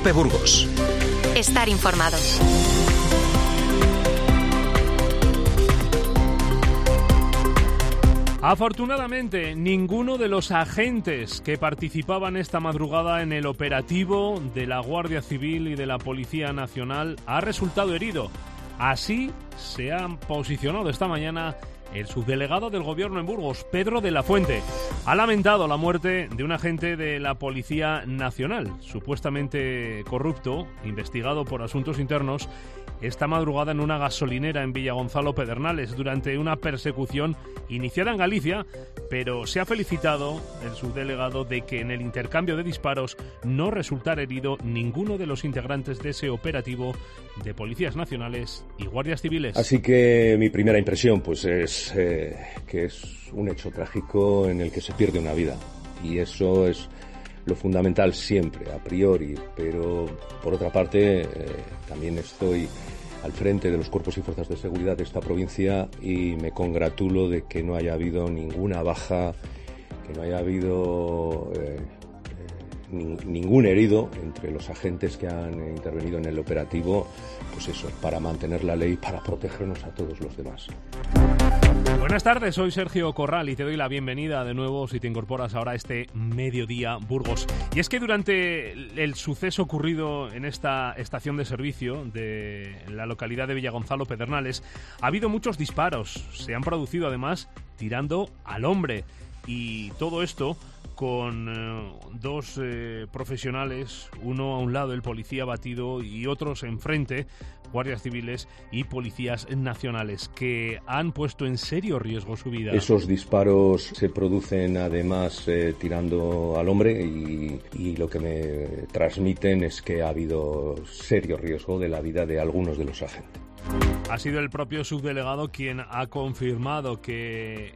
Cope Burgos. Estar informado. Afortunadamente, ninguno de los agentes que participaban esta madrugada en el operativo de la Guardia Civil y de la Policía Nacional ha resultado herido. Así se han posicionado esta mañana el subdelegado del Gobierno en Burgos, Pedro de la Fuente. Ha lamentado la muerte de un agente de la Policía Nacional, supuestamente corrupto, investigado por asuntos internos, esta madrugada en una gasolinera en Villagonzalo Pedernales durante una persecución iniciada en Galicia, pero se ha felicitado el subdelegado de que en el intercambio de disparos no resultara herido ninguno de los integrantes de ese operativo de policías nacionales y guardias civiles. Así que mi primera impresión pues es que es un hecho trágico en el que se pierde una vida, y eso es lo fundamental siempre, a priori, pero por otra parte también estoy al frente de los cuerpos y fuerzas de seguridad de esta provincia y me congratulo de que no haya habido ninguna baja, que no haya habido ningún herido entre los agentes que han intervenido en el operativo, pues eso, para mantener la ley, para protegernos a todos los demás. Buenas tardes, soy Sergio Corral y te doy la bienvenida de nuevo si te incorporas ahora a este Mediodía Burgos. Y es que durante el suceso ocurrido en esta estación de servicio de la localidad de Villagonzalo Pedernales ha habido muchos disparos, se han producido además tirando al hombre, y todo esto con dos profesionales, uno a un lado, el policía abatido, y otros enfrente, guardias civiles y policías nacionales, que han puesto en serio riesgo su vida. Esos disparos se producen además tirando al hombre y lo que me transmiten es que ha habido serio riesgo de la vida de algunos de los agentes. Ha sido el propio subdelegado quien ha confirmado que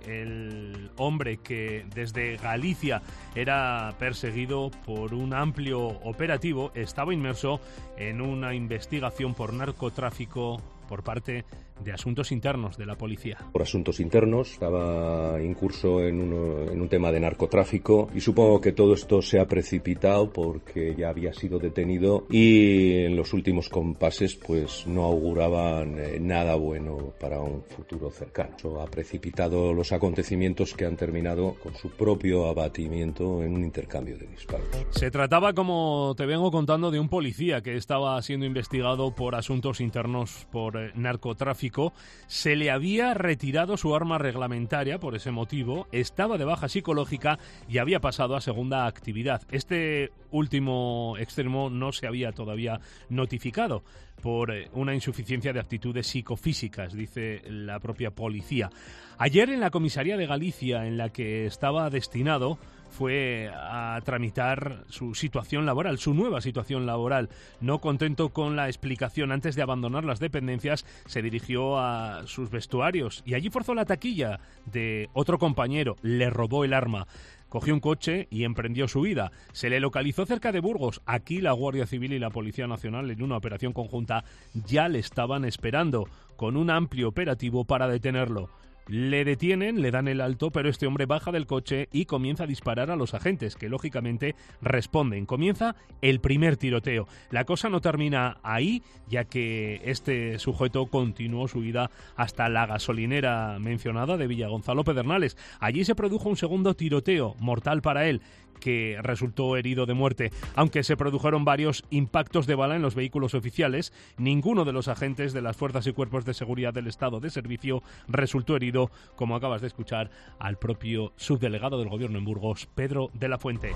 el hombre que desde Galicia era perseguido por un amplio operativo estaba inmerso en una investigación por narcotráfico por parte de asuntos internos de la policía. Por asuntos internos, estaba incurso en un tema de narcotráfico, y supongo que todo esto se ha precipitado porque ya había sido detenido y en los últimos compases pues no auguraban nada bueno para un futuro cercano. Eso ha precipitado los acontecimientos que han terminado con su propio abatimiento en un intercambio de disparos. Se trataba, como te vengo contando, de un policía que estaba siendo investigado por asuntos internos por narcotráfico. Se le había retirado su arma reglamentaria por ese motivo, estaba de baja psicológica y había pasado a segunda actividad. Este último extremo no se había todavía notificado por una insuficiencia de aptitudes psicofísicas, dice la propia policía. Ayer en la comisaría de Galicia, en la que estaba destinado, fue a tramitar su situación laboral, su nueva situación laboral. No contento con la explicación, antes de abandonar las dependencias, se dirigió a sus vestuarios y allí forzó la taquilla de otro compañero, le robó el arma. Cogió un coche y emprendió su huida. Se le localizó cerca de Burgos. Aquí la Guardia Civil y la Policía Nacional, en una operación conjunta, ya le estaban esperando, con un amplio operativo para detenerlo. Le detienen, le dan el alto, pero este hombre baja del coche y comienza a disparar a los agentes, que lógicamente responden. Comienza el primer tiroteo. La cosa no termina ahí, ya que este sujeto continuó su huida hasta la gasolinera mencionada de Villagonzalo Pedernales. Allí se produjo un segundo tiroteo, mortal para él, que resultó herido de muerte. Aunque se produjeron varios impactos de bala en los vehículos oficiales, ninguno de los agentes de las fuerzas y cuerpos de seguridad del estado de servicio resultó herido, como acabas de escuchar al propio subdelegado del Gobierno en Burgos, Pedro de la Fuente.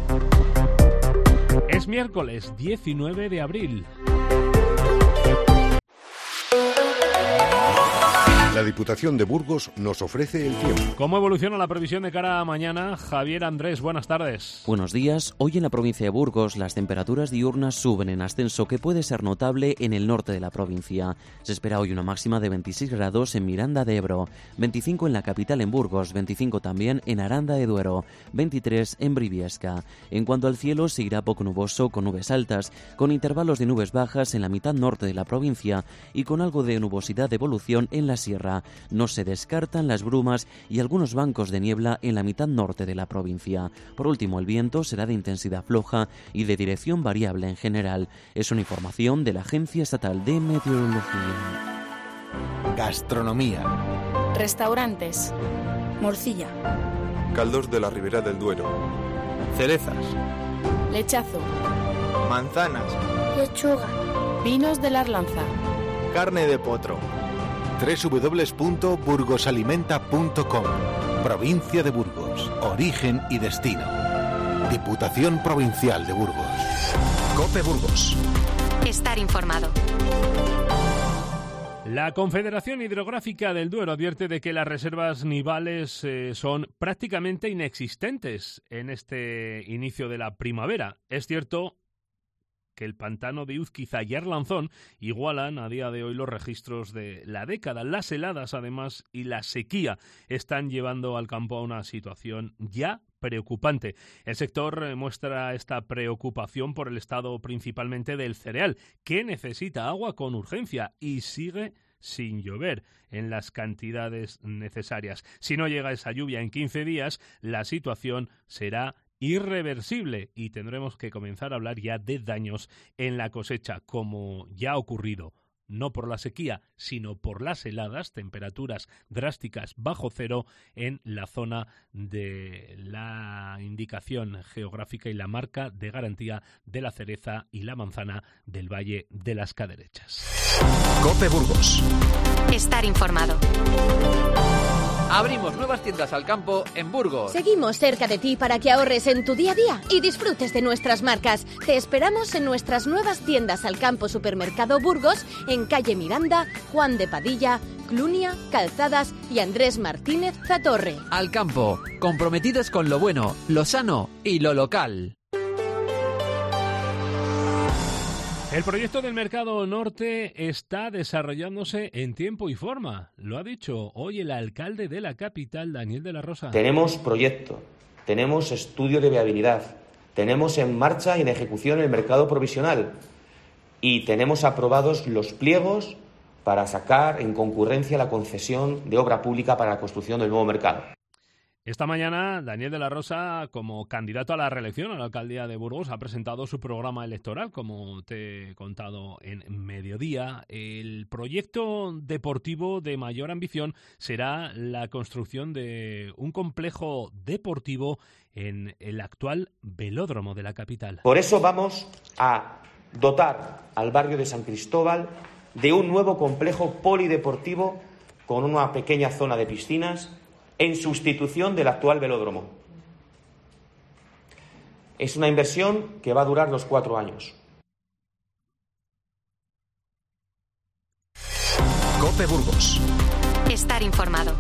Es miércoles 19 de abril. La Diputación de Burgos nos ofrece el tiempo. ¿Cómo evoluciona la previsión de cara a mañana? Javier Andrés, buenas tardes. Buenos días. Hoy en la provincia de Burgos las temperaturas diurnas suben en ascenso, que puede ser notable en el norte de la provincia. Se espera hoy una máxima de 26 grados en Miranda de Ebro, 25 en la capital en Burgos, 25 también en Aranda de Duero, 23 en Briviesca. En cuanto al cielo, seguirá poco nuboso con nubes altas, con intervalos de nubes bajas en la mitad norte de la provincia y con algo de nubosidad de evolución en la sierra tierra. No se descartan las brumas y algunos bancos de niebla en la mitad norte de la provincia. Por último, el viento será de intensidad floja y de dirección variable en general. Es una información de la Agencia Estatal de Meteorología. Gastronomía. Restaurantes. Morcilla. Caldos de la Ribera del Duero. Cerezas. Lechazo. Manzanas. Lechuga. Vinos de la Arlanza. Carne de potro. www.burgosalimenta.com. Provincia de Burgos. Origen y destino. Diputación Provincial de Burgos. COPE Burgos. Estar informado. La Confederación Hidrográfica del Duero advierte de que las reservas nivales son prácticamente inexistentes en este inicio de la primavera. Es cierto que el pantano de Uzquiza y Arlanzón igualan a día de hoy los registros de la década. Las heladas, además, y la sequía están llevando al campo a una situación ya preocupante. El sector muestra esta preocupación por el estado principalmente del cereal, que necesita agua con urgencia y sigue sin llover en las cantidades necesarias. Si no llega esa lluvia en 15 días, la situación será irreversible y tendremos que comenzar a hablar ya de daños en la cosecha, como ya ha ocurrido, no por la sequía, sino por las heladas, temperaturas drásticas bajo cero en la zona de la indicación geográfica y la marca de garantía de la cereza y la manzana del Valle de las Caderechas. COPE Burgos. Estar informado. Abrimos nuevas tiendas al campo en Burgos. Seguimos cerca de ti para que ahorres en tu día a día y disfrutes de nuestras marcas. Te esperamos en nuestras nuevas tiendas al campo Supermercado Burgos, en calle Miranda, Juan de Padilla, Clunia, Calzadas y Andrés Martínez Zatorre. Al campo, comprometidos con lo bueno, lo sano y lo local. El proyecto del Mercado Norte está desarrollándose en tiempo y forma. Lo ha dicho hoy el alcalde de la capital, Daniel de la Rosa. Tenemos proyecto, tenemos estudio de viabilidad, tenemos en marcha y en ejecución el mercado provisional y tenemos aprobados los pliegos para sacar en concurrencia la concesión de obra pública para la construcción del nuevo mercado. Esta mañana, Daniel de la Rosa, como candidato a la reelección a la alcaldía de Burgos, ha presentado su programa electoral, como te he contado en Mediodía. El proyecto deportivo de mayor ambición será la construcción de un complejo deportivo en el actual velódromo de la capital. Por eso vamos a dotar al barrio de San Cristóbal de un nuevo complejo polideportivo con una pequeña zona de piscinas, en sustitución del actual velódromo. Es una inversión que va a durar los 4 años. COPE Burgos. Estar informado.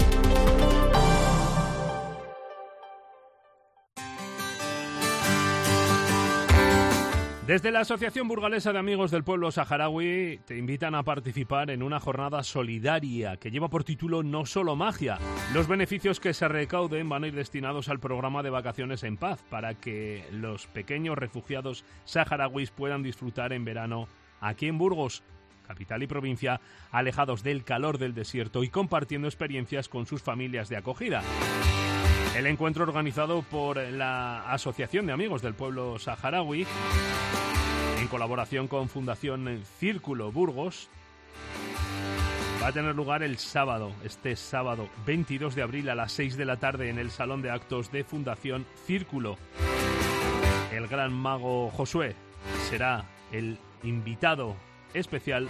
Desde la Asociación Burgalesa de Amigos del Pueblo Saharaui te invitan a participar en una jornada solidaria que lleva por título No Solo Magia. Los beneficios que se recauden van a ir destinados al programa de Vacaciones en Paz para que los pequeños refugiados saharauis puedan disfrutar en verano aquí en Burgos, capital y provincia, alejados del calor del desierto y compartiendo experiencias con sus familias de acogida. El encuentro, organizado por la Asociación de Amigos del Pueblo Saharaui, en colaboración con Fundación Círculo Burgos, va a tener lugar este sábado 22 de abril a las 6 de la tarde en el Salón de Actos de Fundación Círculo. El gran mago Josué será el invitado especial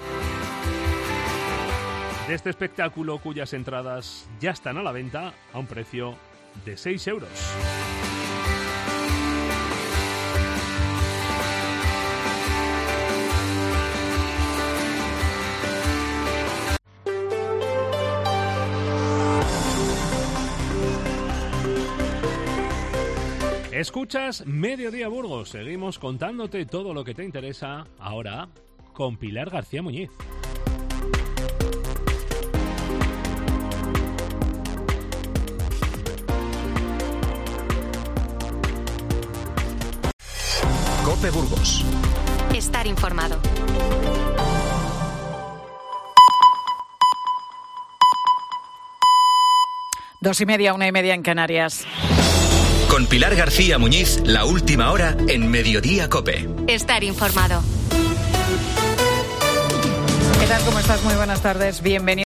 de este espectáculo, cuyas entradas ya están a la venta a un precio de 6 euros. Escuchas Mediodía Burgos. Seguimos contándote todo lo que te interesa ahora con Pilar García Muñiz. COPE Burgos. Estar informado. 2:30, 1:30 en Canarias. Con Pilar García Muñiz, la última hora en Mediodía COPE. Estar informado. ¿Qué tal? ¿Cómo estás? Muy buenas tardes. Bienvenido.